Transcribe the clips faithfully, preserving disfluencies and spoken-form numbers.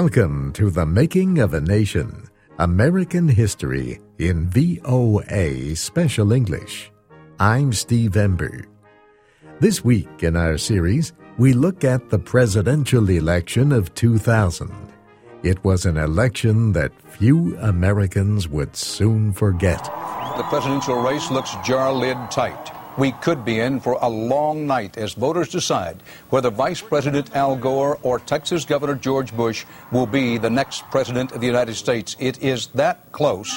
Welcome to The Making of a Nation, American History in V O A Special English. I'm Steve Ember. This week in our series, we look at the presidential election of two thousand. It was an election that few Americans would soon forget. The presidential race looks jar-lid tight. We could be in for a long night as voters decide whether Vice President Al Gore or Texas Governor George Bush will be the next president of the United States. It is that close.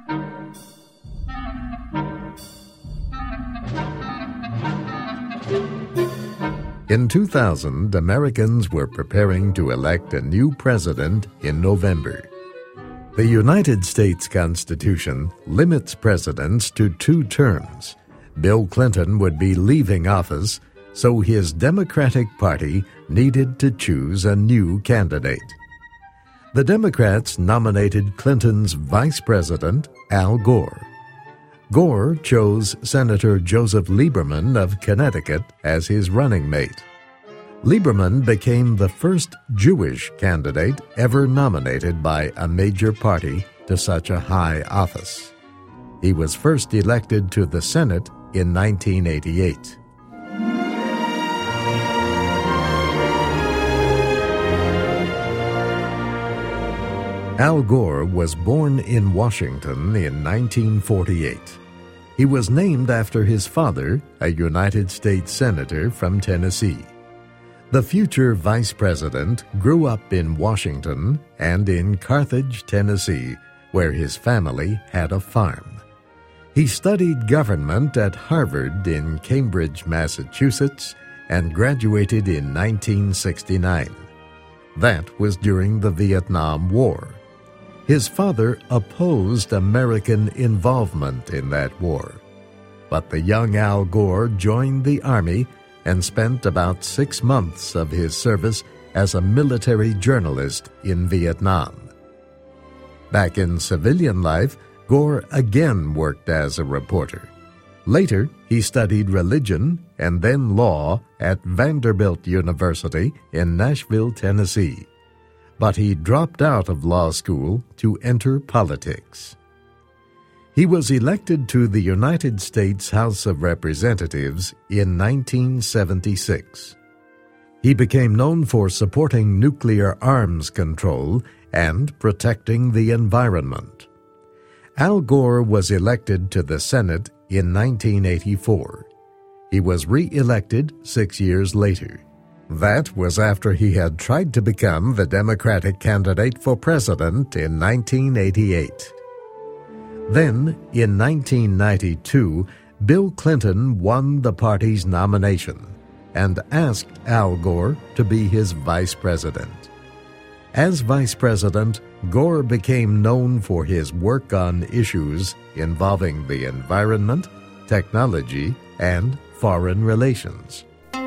In two thousand, Americans were preparing to elect a new president in November. The United States Constitution limits presidents to two terms. Bill Clinton would be leaving office, so his Democratic Party needed to choose a new candidate. The Democrats nominated Clinton's vice president, Al Gore. Gore chose Senator Joseph Lieberman of Connecticut as his running mate. Lieberman became the first Jewish candidate ever nominated by a major party to such a high office. He was first elected to the Senate in nineteen eighty-eight. Al Gore was born in Washington in nineteen forty-eight. He was named after his father, a United States Senator from Tennessee. The future vice president grew up in Washington and in Carthage, Tennessee, where his family had a farm. He studied government at Harvard in Cambridge, Massachusetts, and graduated in nineteen sixty-nine. That was during the Vietnam War. His father opposed American involvement in that war. But the young Al Gore joined the Army and spent about six months of his service as a military journalist in Vietnam. Back in civilian life, Gore again worked as a reporter. Later, he studied religion and then law at Vanderbilt University in Nashville, Tennessee. But he dropped out of law school to enter politics. He was elected to the United States House of Representatives in nineteen seventy-six. He became known for supporting nuclear arms control and protecting the environment. Al Gore was elected to the Senate in nineteen eighty-four. He was re-elected six years later. That was after he had tried to become the Democratic candidate for president in nineteen eighty-eight. Then, in nineteen ninety-two, Bill Clinton won the party's nomination and asked Al Gore to be his vice president. As vice president, Gore became known for his work on issues involving the environment, technology, and foreign relations.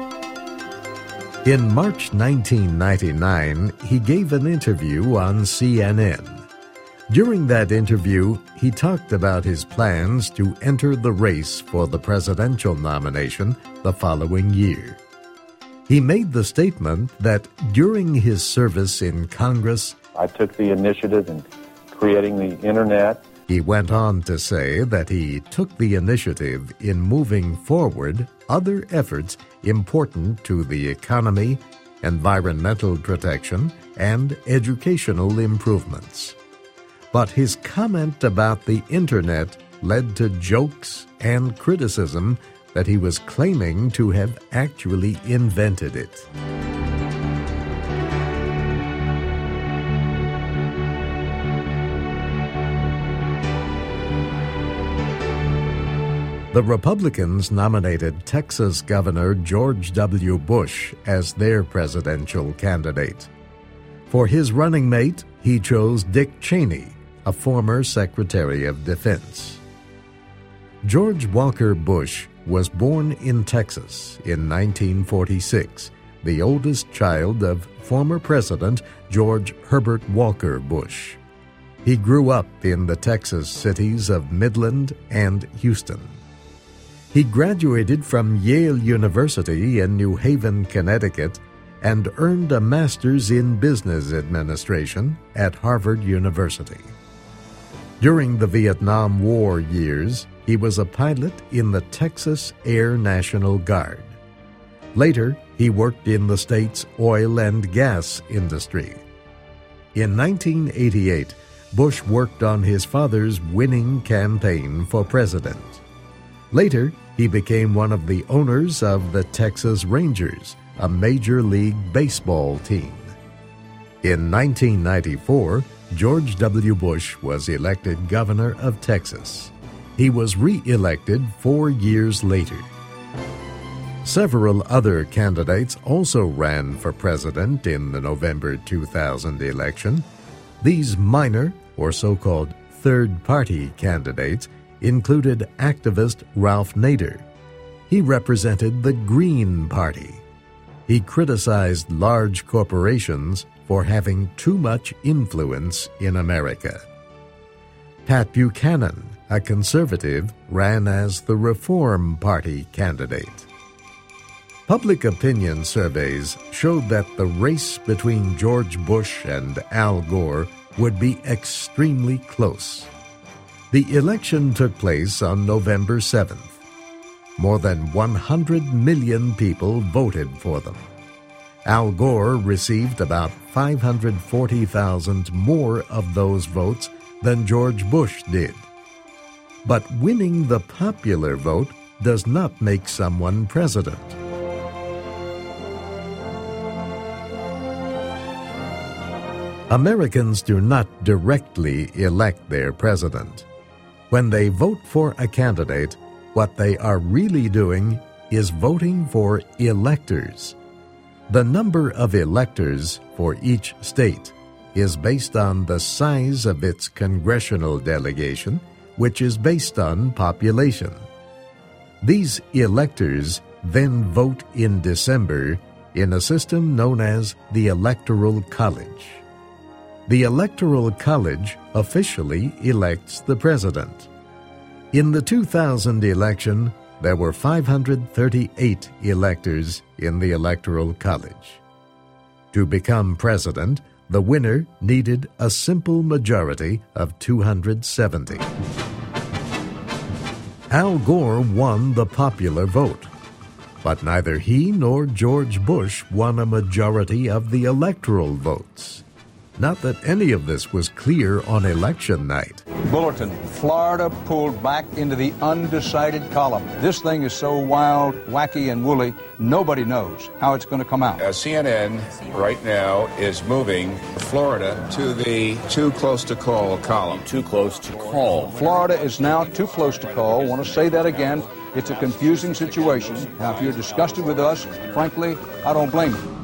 In March nineteen ninety-nine, he gave an interview on C N N. During that interview, he talked about his plans to enter the race for the presidential nomination the following year. He made the statement that during his service in Congress, I took the initiative in creating the Internet. He went on to say that he took the initiative in moving forward other efforts important to the economy, environmental protection, and educational improvements. But his comment about the Internet led to jokes and criticism that he was claiming to have actually invented it. The Republicans nominated Texas Governor George W. Bush as their presidential candidate. For his running mate, he chose Dick Cheney, a former Secretary of Defense. George Walker Bush was born in Texas in nineteen forty-six, the oldest child of former President George Herbert Walker Bush. He grew up in the Texas cities of Midland and Houston. He graduated from Yale University in New Haven, Connecticut, and earned a master's in business administration at Harvard University. During the Vietnam War years, he was a pilot in the Texas Air National Guard. Later, he worked in the state's oil and gas industry. In nineteen eighty-eight, Bush worked on his father's winning campaign for president. Later, he became one of the owners of the Texas Rangers, a Major League Baseball team. In nineteen ninety-four, George W. Bush was elected governor of Texas. He was re-elected four years later. Several other candidates also ran for president in the November two thousand election. These minor, or so-called third-party candidates, included activist Ralph Nader. He represented the Green Party. He criticized large corporations for having too much influence in America. Pat Buchanan, a conservative, ran as the Reform Party candidate. Public opinion surveys showed that the race between George Bush and Al Gore would be extremely close. The election took place on November seventh. More than one hundred million people voted for them. Al Gore received about five hundred forty thousand more of those votes than George Bush did. But winning the popular vote does not make someone president. Americans do not directly elect their president. When they vote for a candidate, what they are really doing is voting for electors. The number of electors for each state is based on the size of its congressional delegation, which is based on population. These electors then vote in December in a system known as the Electoral College. The Electoral College officially elects the president. In the two thousand election, there were five hundred thirty-eight electors in the Electoral College. To become president, the winner needed a simple majority of two hundred seventy. Al Gore won the popular vote, but neither he nor George Bush won a majority of the electoral votes. Not that any of this was clear on election night. Bulletin, Florida pulled back into the undecided column. This thing is so wild, wacky, and woolly, nobody knows how it's going to come out. Uh, C N N right now is moving Florida to the too close to call column. Too close to call. Florida is now too close to call. I want to say that again. It's a confusing situation. Now, if you're disgusted with us, frankly, I don't blame you.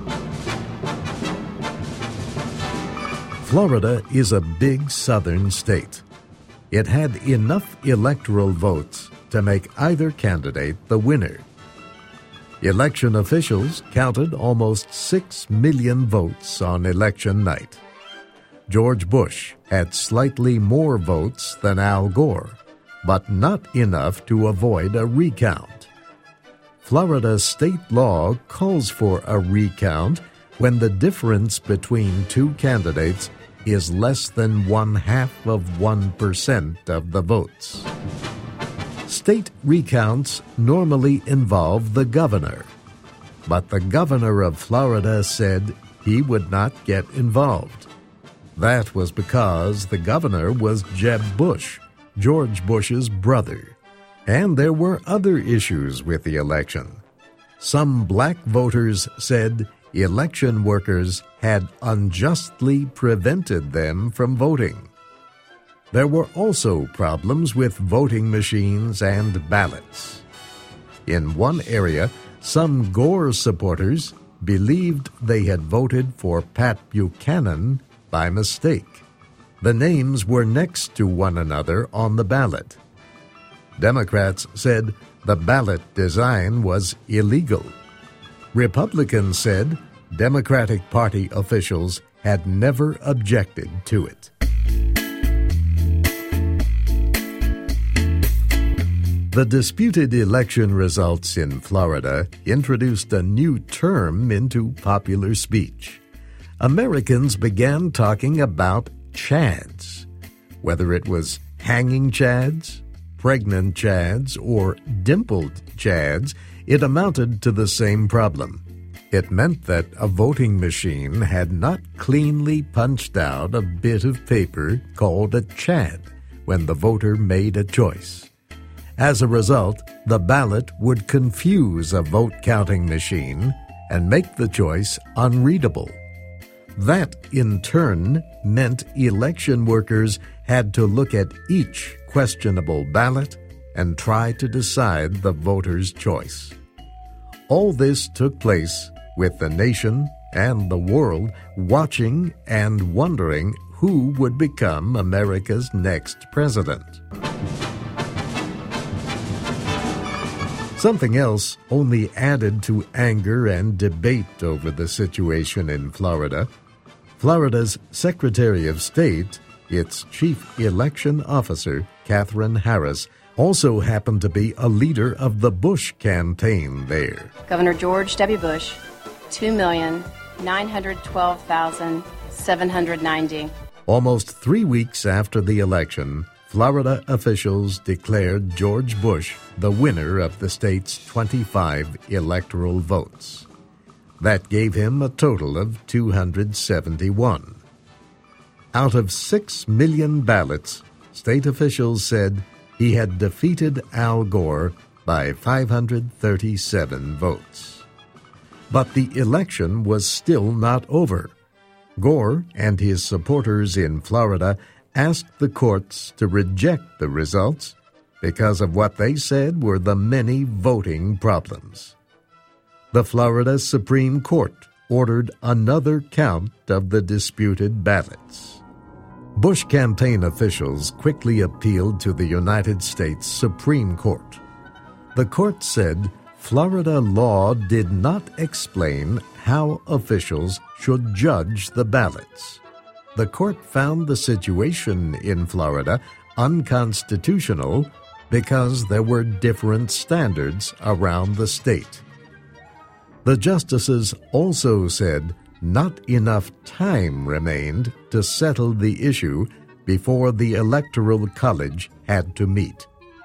Florida is a big southern state. It had enough electoral votes to make either candidate the winner. Election officials counted almost six million votes on election night. George Bush had slightly more votes than Al Gore, but not enough to avoid a recount. Florida state law calls for a recount when the difference between two candidates is less than one-half of one percent of the votes. State recounts normally involve the governor, but the governor of Florida said he would not get involved. That was because the governor was Jeb Bush, George Bush's brother, and there were other issues with the election. Some black voters said election workers had unjustly prevented them from voting. There were also problems with voting machines and ballots. In one area, some Gore supporters believed they had voted for Pat Buchanan by mistake. The names were next to one another on the ballot. Democrats said the ballot design was illegal. Republicans said Democratic Party officials had never objected to it. The disputed election results in Florida introduced a new term into popular speech. Americans began talking about chads. Whether it was hanging chads, pregnant chads, or dimpled chads, it amounted to the same problem. It meant that a voting machine had not cleanly punched out a bit of paper called a chad when the voter made a choice. As a result, the ballot would confuse a vote-counting machine and make the choice unreadable. That, in turn, meant election workers had to look at each questionable ballot and try to decide the voter's choice. All this took place with the nation and the world watching and wondering who would become America's next president. Something else only added to anger and debate over the situation in Florida. Florida's Secretary of State, its chief election officer, Katherine Harris, also happened to be a leader of the Bush campaign there. Governor George W. Bush, two million nine hundred twelve thousand seven hundred ninety. Almost three weeks after the election, Florida officials declared George Bush the winner of the state's twenty-five electoral votes. That gave him a total of two hundred seventy-one. Out of six million ballots, state officials said he had defeated Al Gore by five hundred thirty-seven votes. But the election was still not over. Gore and his supporters in Florida asked the courts to reject the results because of what they said were the many voting problems. The Florida Supreme Court ordered another count of the disputed ballots. Bush campaign officials quickly appealed to the United States Supreme Court. The court said Florida law did not explain how officials should judge the ballots. The court found the situation in Florida unconstitutional because there were different standards around the state. The justices also said not enough time remained to settle the issue before the Electoral College had to meet.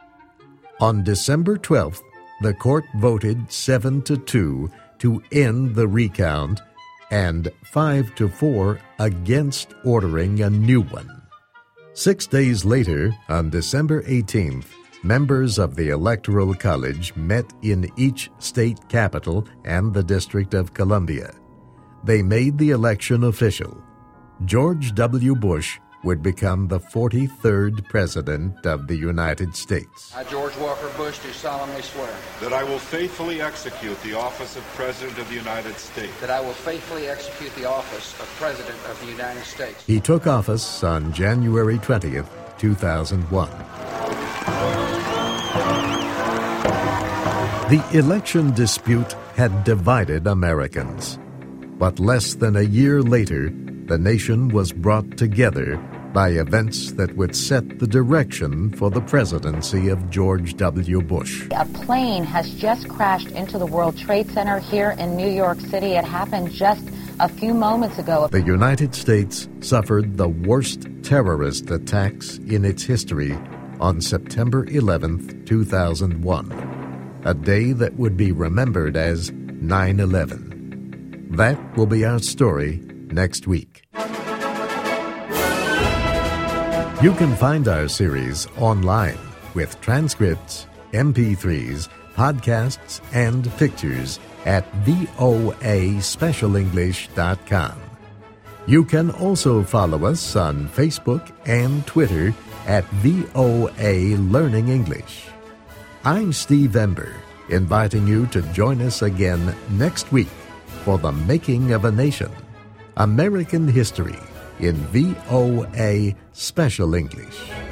On December twelfth, the court voted seven to two to end the recount and five to four against ordering a new one. Six days later, on December eighteenth, members of the Electoral College met in each state capital and the District of Columbia. They made the election official. George W. Bush would become the forty-third President of the United States. I, George Walker Bush, do solemnly swear that I will faithfully execute the office of President of the United States. that I will faithfully execute the office of President of the United States. He took office on January twentieth, two thousand one. The election dispute had divided Americans. But less than a year later, the nation was brought together by events that would set the direction for the presidency of George W. Bush. A plane has just crashed into the World Trade Center here in New York City. It happened just a few moments ago. The United States suffered the worst terrorist attacks in its history on September eleventh, two thousand one, a day that would be remembered as nine eleven. That will be our story next week. You can find our series online with transcripts, M P threes, podcasts, and pictures at voa special english dot com. You can also follow us on Facebook and Twitter at V O A Learning English. I'm Steve Ember, inviting you to join us again next week for The Making of a Nation, American History in V O A Special English.